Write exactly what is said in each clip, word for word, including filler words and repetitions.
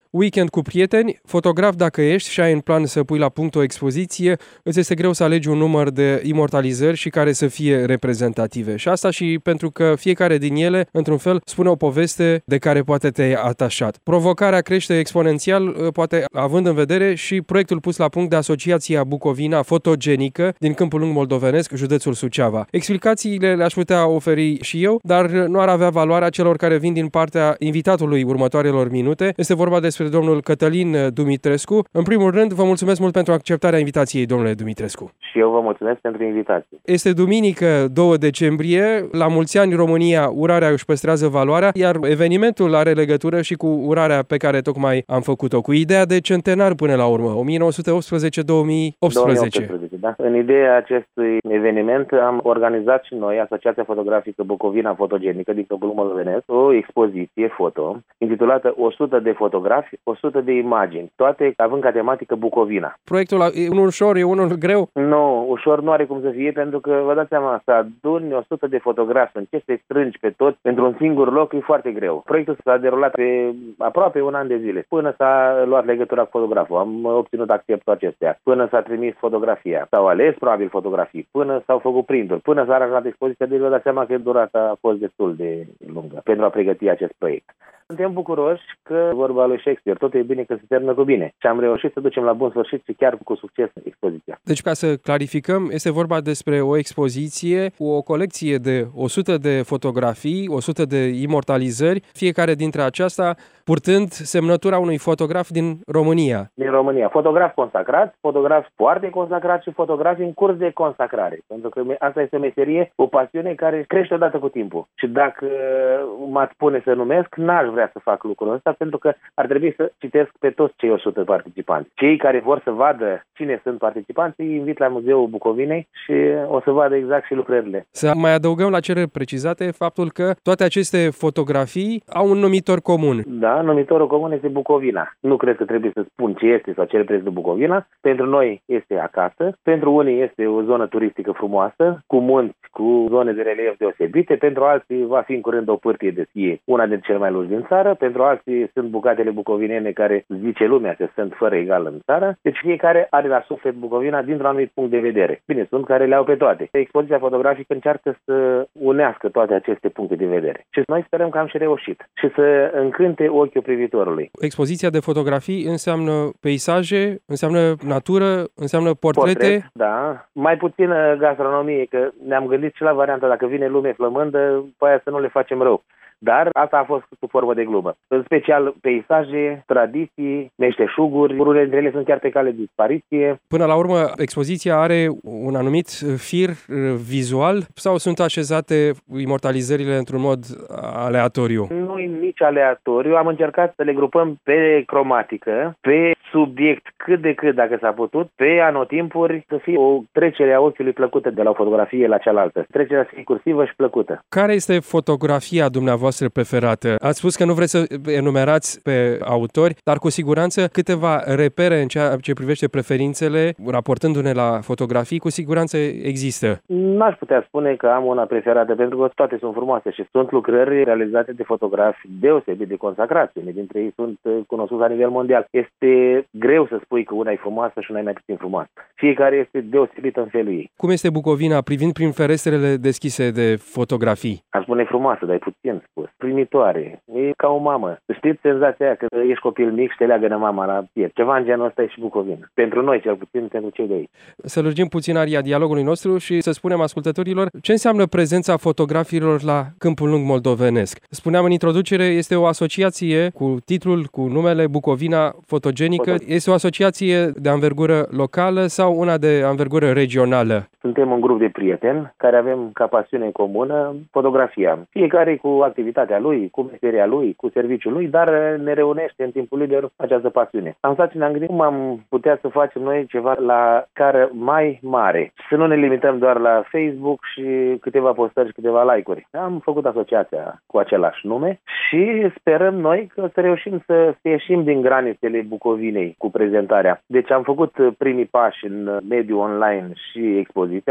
weekend cu prieteni, fotograf dacă ești și ai în plan să pui la punct o expoziție, îți este greu să alegi un număr de imortalizări și care să fie reprezentative. Și asta și pentru că fiecare din ele, într-un fel, spune o poveste de care poate te-ai atașat. Provocarea crește exponențial, poate având în vedere și proiectul pus la punct de Asociația Bucovina Fotogenică din Câmpul Lung Moldovenesc, județul Suceava. Explicațiile le-aș putea oferi și eu, dar nu ar avea valoarea celor care vin din partea invitatului următoarelor minute. Este vorba despre domnul Cătălin Dumitrescu. În primul rând, vă mulțumesc mult pentru acceptarea invitației, domnule Dumitrescu. Și eu vă mulțumesc pentru invitație. Este duminică, doi decembrie, la mulți ani România, urarea își păstrează valoarea, iar evenimentul are legătură și cu urarea pe care tocmai am făcut-o, cu ideea de centenar până la urmă, o mie nouă sute optsprezece două mii optsprezece. Da. În ideea acestui eveniment am organizat și noi, Asociația Fotografică Bucovina Fotogenică din Câmpul Lung Moldovenesc, o expoziție foto intitulată o sută de fotografi, o sută de imagini, toate având ca tematică Bucovina. Proiectul e unul ușor, e unul greu? Nu, ușor nu are cum să fie, pentru că vă dați seama, să aduni o sută de fotografi, în ce să-i strângi pe toți pentru un singur loc, e foarte greu. Proiectul s-a derulat pe aproape un an de zile, până s-a luat legătura cu fotograful, am obținut acceptul acestea, până s-a trimis fotografia, s-au ales probabil fotografii, până s-au făcut printuri, până s-a aranjat expoziția, deci vă dați seama că durata a fost destul de lungă pentru a pregăti acest proiect. Suntem bucuroși că, vorba lui Shakespeare, totul e bine că se termină cu bine și am reușit să ducem la bun sfârșit și chiar cu succes expoziția. Deci, ca să clarificăm, este vorba despre o expoziție cu o colecție de o sută de fotografii, o sută de imortalizări, fiecare dintre aceasta purtând semnătura unui fotograf din România. Din România. Fotograf consacrat, fotograf foarte consacrat și fotografi în curs de consacrare. Pentru că asta este o meserie, o pasiune care crește odată cu timpul. Și dacă m-ați pune să numesc, n-aș vrea să fac lucrul ăsta, pentru că ar trebui să citesc pe toți cei o sută participanți. Cei care vor să vadă cine sunt participanți, îi invit la Muzeul Bucovinei și o să vadă exact și lucrările. Să mai adăugăm la cele precizate faptul că toate aceste fotografii au un numitor comun. Da, numitorul comun este Bucovina. Nu cred că trebuie să spun ce este sau ce reprezintă Bucovina. Pentru noi este acasă, pentru unii este o zonă turistică frumoasă, cu munți, cu zone de relief deosebite, pentru alții va fi în curând o pârtie de schi, una dintre cele mai lungi din țară, pentru alții sunt bucatele bucovinene care zice lumea că sunt fără egal în țară, deci fiecare are la suflet Bucovina dintr-un anumit punct de vedere. Bine, sunt care le au pe toate. Expoziția fotografică încearcă să unească toate aceste puncte de vedere. Și noi sperăm că am și reușit și să încânte ochiul privitorului. Expoziția de fotografii înseamnă peisaje, înseamnă natură, înseamnă portrete? Portret, da. Mai puțin gastronomie, că ne-am gândit și la varianta, dacă vine lume flămândă, pe aia să nu le facem rău. Dar asta a fost cu formă de glumă. În special peisaje, tradiții, meșteșuguri, unele dintre ele sunt chiar pe cale de dispariție. Până la urmă, expoziția are un anumit fir vizual sau sunt așezate imortalizările într-un mod aleatoriu? Nu e nici aleatoriu. Am încercat să le grupăm pe cromatică, pe subiect cât de cât, dacă s-a putut, pe anotimpuri, să fie o trecere a ochiului plăcută de la o fotografie la cealaltă. Trecerea să fie cursivă și plăcută. Care este fotografia dumneavoastră preferată? Ați spus că nu vreți să enumerați pe autori, dar cu siguranță câteva repere în ceea ce privește preferințele, raportându-ne la fotografii, cu siguranță există. N-aș putea spune că am una preferată, pentru că toate sunt frumoase și sunt lucrări realizate de fotografi deosebit de consacrați. Unii dintre ei sunt cunoscuți la nivel mondial. Este greu să spui că una e frumoasă și una e mai puțin frumoasă. Fiecare este deosebită în felul ei. Cum este Bucovina privind prin ferestrele deschise de fotografii? Aș spune frumoasă, dar e puțin spus. Primitoare. E ca o mamă. Știți senzația aia că ești copil mic și te leagă mama la piept. Ceva în genul ăsta e și Bucovina. Pentru noi, cel puțin, pentru cei de aici. Să lărgim puțin aria dialogului nostru și să spunem ascultătorilor ce înseamnă prezența fotografilor la Câmpul Lung Moldovenesc. Spuneam în introducere, este o asociație cu titlul, cu numele Bucovina Fotogenică. Foto. Este o asociație de anvergură locală sau una de anvergură regională? Suntem un grup de prieteni care avem ca pasiune în comună fotografia. Fiecare cu activitatea lui, cu meseria lui, cu serviciul lui, dar ne reunește în timpul liber această pasiune. Am stat și ne-am gândit cum am putea să facem noi ceva la scară mai mare. Să nu ne limităm doar la Facebook și câteva postări și câteva like-uri. Am făcut asociația cu același nume și sperăm noi că să reușim să, să ieșim din granițele Bucovinei cu prezentarea. Deci am făcut primii pași în mediul online și expoziția.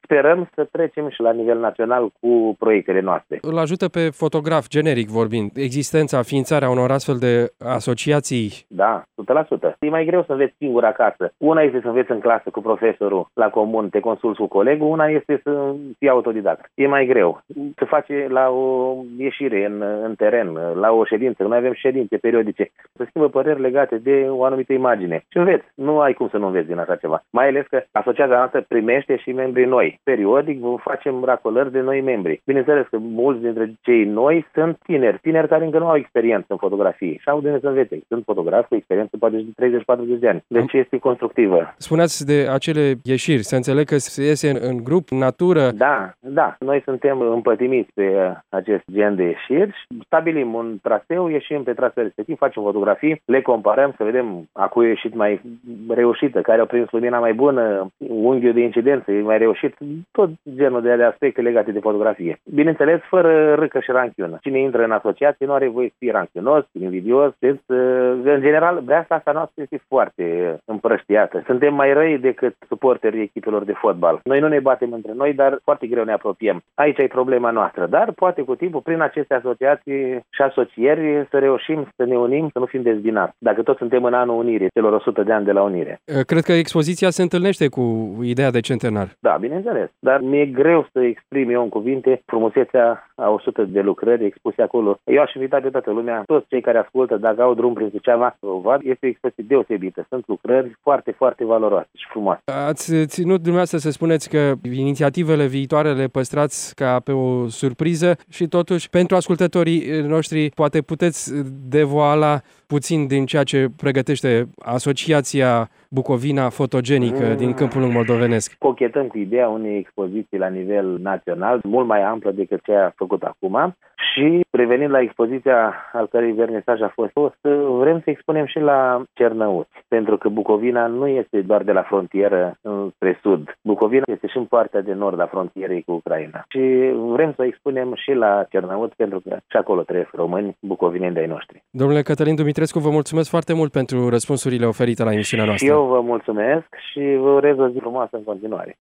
sperăm să trecem și la nivel național cu proiectele noastre. Îl ajută pe fotograf, generic vorbind, existența, ființarea unor astfel de asociații? Da, o sută la sută. E mai greu să înveți singur acasă. Una este să înveți în clasă cu profesorul la comun, te consulți cu colegul, una este să fii autodidact. E mai greu. Se face la o ieșire în, în teren, la o ședință. Noi avem ședințe periodice. Să schimbă păreri legate de o anumită imagine. Și înveți. Nu ai cum să nu înveți din așa ceva. Mai ales că asociația noastră primește și membrii noi. Periodic vom facem racolări de noi membri. Bineînțeles că mulți dintre cei noi sunt tineri. Tineri care încă nu au experiență în fotografie și au de să învețe. Sunt fotografi cu experiență poate de treizeci patruzeci de ani. Deci este constructivă. Spuneați de acele ieșiri. Să înțeleg că se iese în grup, natură. Da, da. Noi suntem împătimiți pe acest gen de ieșiri. Stabilim un traseu, ieșim pe traseul respectiv, facem fotografii, le comparăm să vedem a cui a ieșit mai reușită, care au prins lumina mai bună, unghiul de incidență e mai reușit, tot genul de aspecte legate de fotografie. Bineînțeles, fără râcă și ranchiună. Cine intră în asociație nu are voie să fie ranchiunos, invidios. Deci, în general, breasta asta noastră este foarte împrăștiată. Suntem mai răi decât suporterii echipelor de fotbal. Noi nu ne batem între noi, dar foarte greu ne apropiem. Aici e problema noastră, dar poate cu timpul, prin aceste asociații și asocieri, să reușim să ne unim, să nu fim dezbinați. Dacă toți suntem în anul unirii, celor o sută de ani de la unire. Cred că expoziția se întâlnește cu ideea de centenar. Da, bineînțeles. Dar mi-e greu să exprim eu în cuvinte frumusețea a o sută de lucrări expuse acolo. Eu aș invita pe toată lumea, toți cei care ascultă, dacă au drum prin Suceava, o vad, este o expoziție deosebită. Sunt lucrări foarte, foarte valoroase și frumoase. Ați ținut dumneavoastră să spuneți că inițiativele viitoare le păstrați ca pe o surpriză și totuși pentru ascultătorii noștri poate puteți devoala puțin din ceea ce pregătește Asociația Bucovina Fotogenică mm. din Câmpul Lung moldovenesc. Cochetăm cu ideea unei expoziții la nivel național, mult mai amplă decât ce a făcut acum și revenind la expoziția al cărei vernisaj a fost, o să vrem să expunem și la Cernăuți, pentru că Bucovina nu este doar de la frontieră spre sud. Bucovina este și în partea de nord a frontierei cu Ucraina. Și vrem să expunem și la Cernăuți, pentru că și acolo trăiesc români bucovineni de-ai noștri. Domnule Cătălin Dumitrescu, vă mulțumesc foarte mult pentru răspunsurile oferite la emisiunea noastră. Și eu vă mulțumesc și vă urez o zi frumoasă în continuare.